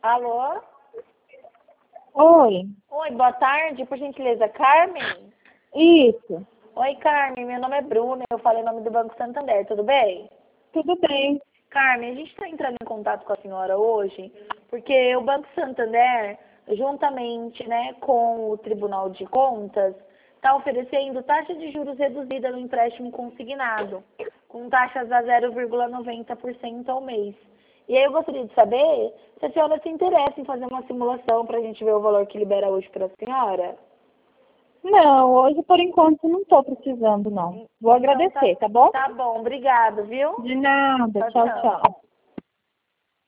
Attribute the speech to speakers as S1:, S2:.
S1: Alô?
S2: Oi,
S1: Oi, boa tarde, por gentileza, Carmen?
S2: isso,
S1: Oi, Carmen, meu nome é Bruna, eu falei o nome do Banco Santander, tudo bem?
S2: tudo bem.
S1: Carmen, a gente está entrando em contato com a senhora hoje, porque o Banco Santander, juntamente, né, com o Tribunal de Contas, está oferecendo taxa de juros reduzida no empréstimo consignado, com taxas a 0,90% ao mês. E aí eu gostaria de saber se a senhora se interessa em fazer uma simulação para a gente ver o valor que libera hoje para a senhora.
S2: Não, hoje por enquanto não estou precisando, não. Vou
S1: Então
S2: agradecer, tá bom?
S1: tá bom, obrigado, viu?
S2: De nada,
S1: Tchau,
S2: tchau,
S1: tchau.
S2: tchau.